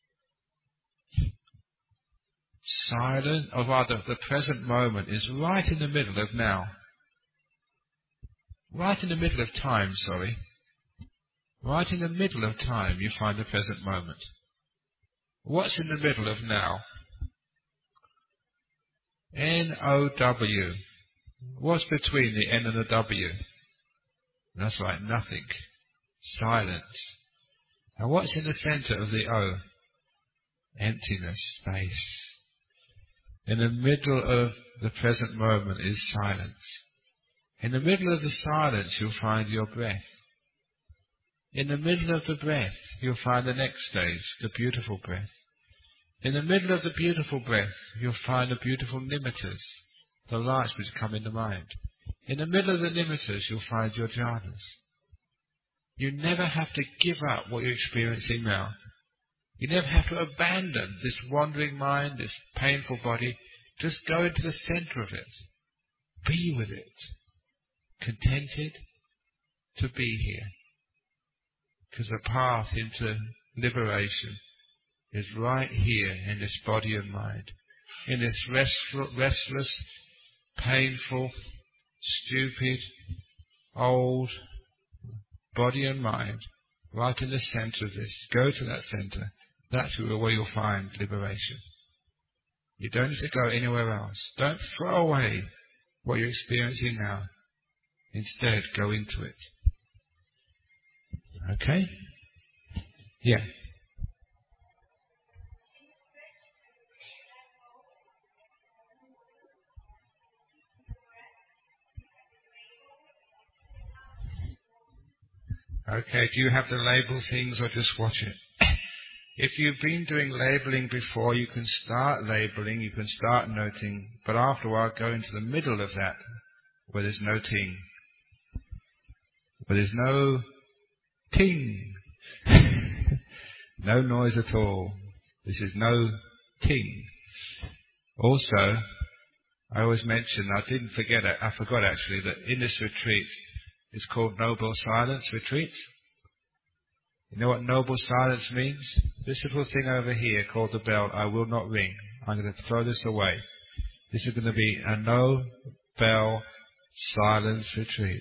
Silent, or rather, the present moment is right in the middle of now. Right in the middle of time, Right in the middle of time you find the present moment. What's in the middle of now? N-O-W. What's between the N and the W? That's right, nothing. Silence. And what's in the center of the O? Emptiness, space. In the middle of the present moment is silence. In the middle of the silence you'll find your breath. In the middle of the breath you'll find the next stage, the beautiful breath. In the middle of the beautiful breath you'll find the beautiful nimittas, the lights which come in the mind. In the middle of the nimittas you'll find your jhanas. You never have to give up what you're experiencing now. You never have to abandon this wandering mind, this painful body. Just go into the center of it. Be with it. Contented to be here. Because the path into liberation is right here in this body and mind. In this restless, painful, stupid, old body and mind. Right in the center of this. Go to that center. That's where you'll find liberation. You don't need to go anywhere else. Don't throw away what you're experiencing now. Instead, go into it. Okay? Yeah. Okay, do you have to label things or just watch it? If you've been doing labeling before, you can start labeling, you can start noting, but after a while go into the middle of that, where there's no ting, where there's no ting, no noise at all. This is no ting. Also, I always mention, I forgot actually, that in this retreat, it's called Noble Silence Retreat. You know what noble silence means? This little thing over here called the bell, I will not ring. I'm going to throw this away. This is going to be a no bell silence retreat.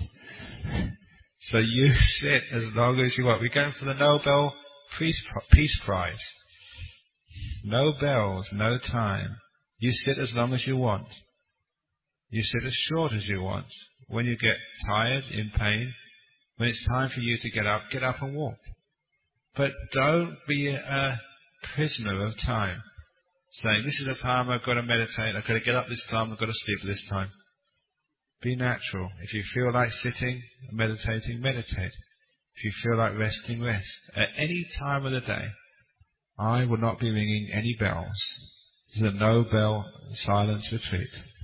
So you sit as long as you want. We're going for the Nobel Peace Prize. No bells, no time. You sit as long as you want. You sit as short as you want. When you get tired, in pain, when it's time for you to get up and walk. But don't be a prisoner of time, saying, this is the time I've got to meditate, I've got to get up this time, I've got to sleep this time. Be natural. If you feel like sitting and meditating, meditate. If you feel like resting, rest. At any time of the day, I will not be ringing any bells. This is a no-bell silence retreat.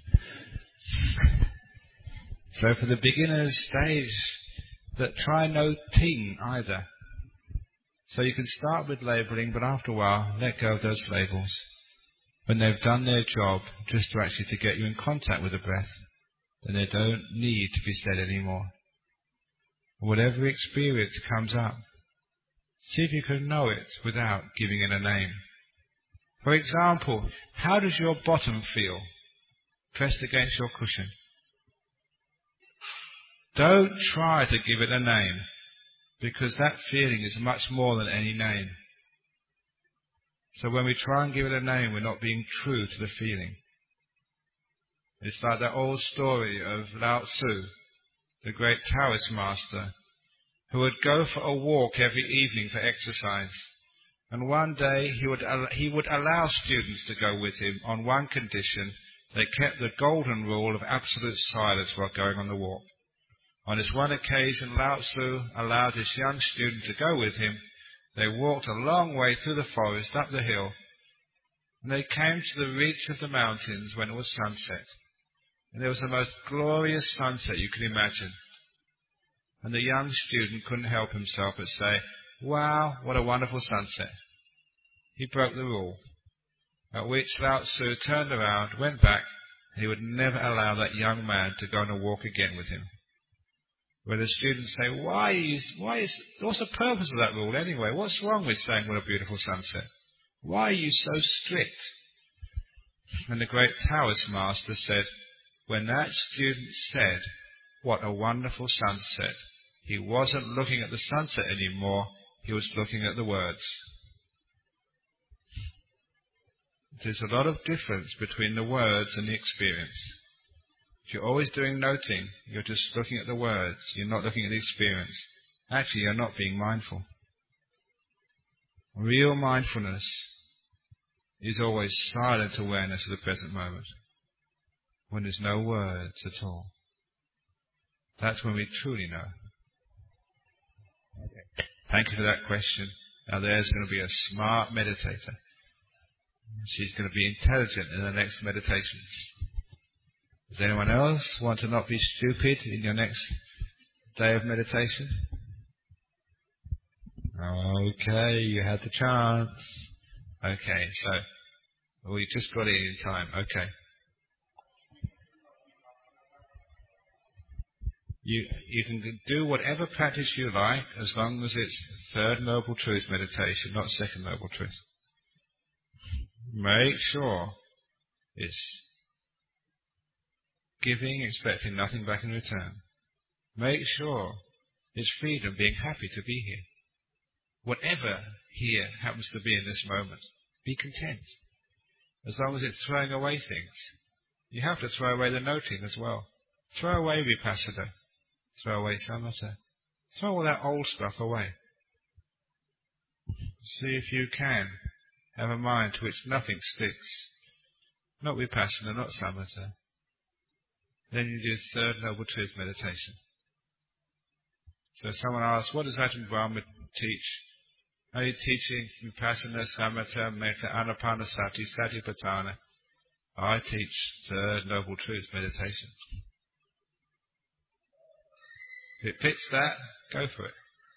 So for the beginner's stage, that try no ting either. So you can start with labeling, but after a while, let go of those labels. When they've done their job, just to get you in contact with the breath, then they don't need to be said anymore. Whatever experience comes up, see if you can know it without giving it a name. For example, how does your bottom feel pressed against your cushion? Don't try to give it a name, because that feeling is much more than any name. So when we try and give it a name, we're not being true to the feeling. It's like that old story of Lao Tzu, the great Taoist master, who would go for a walk every evening for exercise. And one day he would allow students to go with him on one condition: they kept the golden rule of absolute silence while going on the walk. On this one occasion, Lao Tzu allowed his young student to go with him. They walked a long way through the forest, up the hill, and they came to the reach of the mountains when it was sunset. And there was the most glorious sunset you could imagine. And the young student couldn't help himself but say, "Wow, what a wonderful sunset." He broke the rule, at which Lao Tzu turned around, went back, and he would never allow that young man to go on a walk again with him. Where the students say, what's the purpose of that rule anyway? What's wrong with saying what a beautiful sunset? Why are you so strict? And the great Taoist master said, when that student said, "What a wonderful sunset," he wasn't looking at the sunset anymore, he was looking at the words. There's a lot of difference between the words and the experience. If you're always doing noting, you're just looking at the words, you're not looking at the experience. Actually, you're not being mindful. Real mindfulness is always silent awareness of the present moment, when there's no words at all. That's when we truly know. Okay. Thank you for that question. Now there's going to be a smart meditator. She's going to be intelligent in the next meditations. Does anyone else want to not be stupid in your next day of meditation? Okay, you had the chance. Okay, so we just got in time. Okay. You can do whatever practice you like as long as it's third noble truth meditation, not second noble truth. Make sure it's giving, expecting nothing back in return. Make sure it's freedom, being happy to be here. Whatever here happens to be in this moment, be content. As long as it's throwing away things. You have to throw away the noting as well. Throw away vipassana. Throw away samatha. Throw all that old stuff away. See if you can have a mind to which nothing sticks. Not vipassana, not samatha. Then you do third noble truth meditation. So someone asks, what does Ajahn Brahma teach? Are you teaching Vipassana, Samatha, Metta, Anapanasati, Satipatthana? I teach the Noble Truth, meditation. If it fits that, go for it.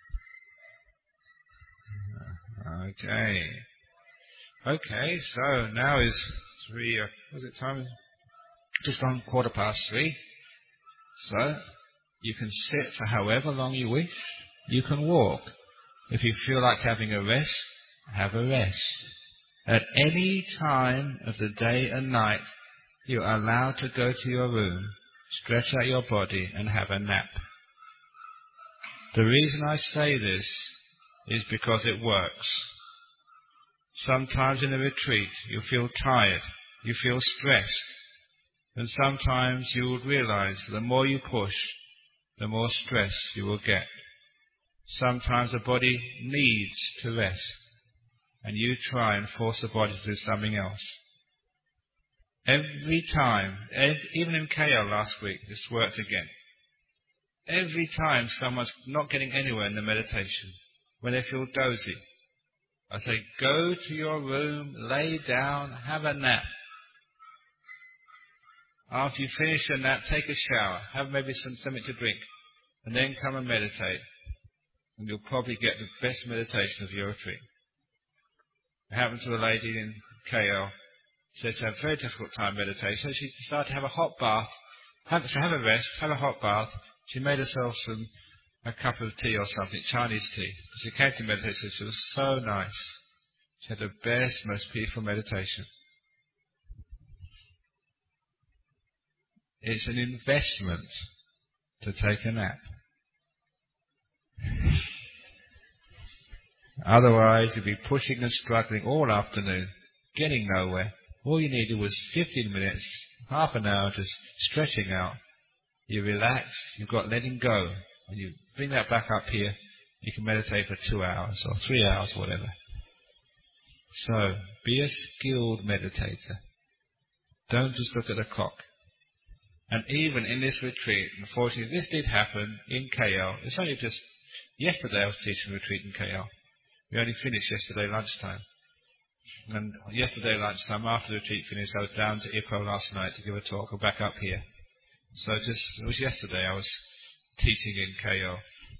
Okay, so now is 3, was it time? Just on 3:15. So, you can sit for however long you wish. You can walk. If you feel like having a rest, have a rest. At any time of the day and night, you are allowed to go to your room, stretch out your body and have a nap. The reason I say this is because it works. Sometimes in a retreat you feel tired, you feel stressed, and sometimes you will realize the more you push, the more stress you will get. Sometimes the body needs to rest, and you try and force the body to do something else. Every time, even in KL last week, this worked again. Every time someone's not getting anywhere in the meditation, when they feel dozy, I say, go to your room, lay down, have a nap. After you finish your nap, take a shower, have maybe something to drink, and then come and meditate. And you'll probably get the best meditation of your retreat. It happened to a lady in KL. She said she had a very difficult time meditating, so she decided to have a hot bath, have a rest, have a hot bath. She made herself a cup of tea or something, Chinese tea. She came to meditation, she was so nice. She had the best, most peaceful meditation. It's an investment to take a nap. Otherwise, you'll be pushing and struggling all afternoon, getting nowhere. All you needed was 15 minutes, half an hour, just stretching out. You relax, you've got letting go. When you bring that back up here, you can meditate for 2 hours or 3 hours, whatever. So, be a skilled meditator. Don't just look at the clock. And even in this retreat, unfortunately, this did happen in KL. It's only just yesterday I was teaching a retreat in KL. We only finished yesterday lunchtime. And yesterday lunchtime, after the retreat finished, I was down to Ipoh last night to give a talk, or back up here. So it was yesterday I was teaching in KL.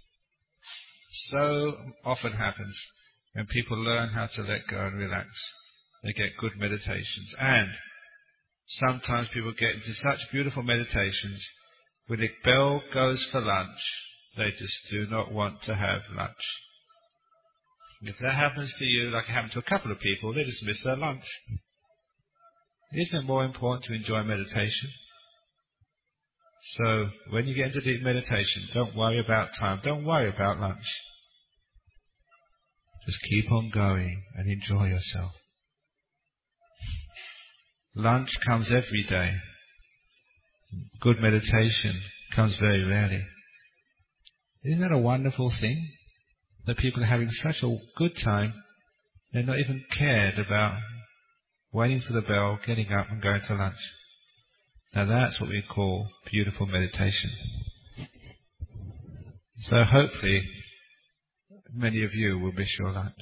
So often happens when people learn how to let go and relax, they get good meditations. And sometimes people get into such beautiful meditations, when the bell goes for lunch, they just do not want to have lunch. If that happens to you, like it happened to a couple of people, they just miss their lunch. Isn't it more important to enjoy meditation? So, when you get into deep meditation, don't worry about time, don't worry about lunch. Just keep on going and enjoy yourself. Lunch comes every day. Good meditation comes very rarely. Isn't that a wonderful thing? That people are having such a good time, they're not even cared about waiting for the bell, getting up and going to lunch. Now that's what we call beautiful meditation. So hopefully many of you will miss your lunch.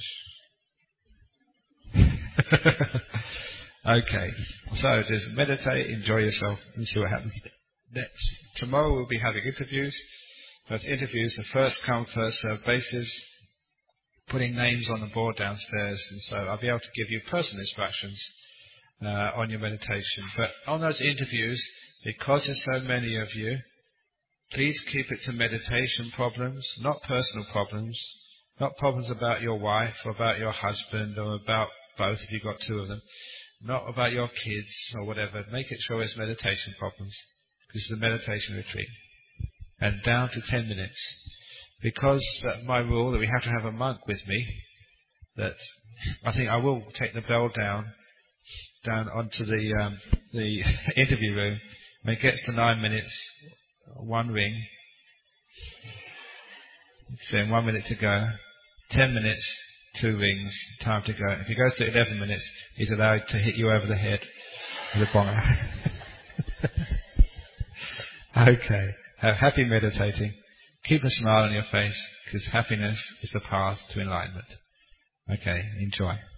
Okay, so just meditate, enjoy yourself and see what happens next. Tomorrow we'll be having interviews. Those interviews are first come, first served basis, putting names on the board downstairs, and so I'll be able to give you personal instructions on your meditation. But on those interviews, because there's so many of you, please keep it to meditation problems, not personal problems, not problems about your wife or about your husband or about both if you've got two of them, not about your kids or whatever. Make it sure it's meditation problems, because it's a meditation retreat. And down to 10 minutes. Because my rule that we have to have a monk with me, that I think I will take the bell down onto the interview room. When it gets to 9 minutes, one ring. Saying 1 minute to go. 10 minutes, 2 rings, time to go. If he goes to 11 minutes, he's allowed to hit you over the head with a bonger. Okay. Happy meditating. keep a smile on your face, because happiness is the path to enlightenment. Okay, enjoy.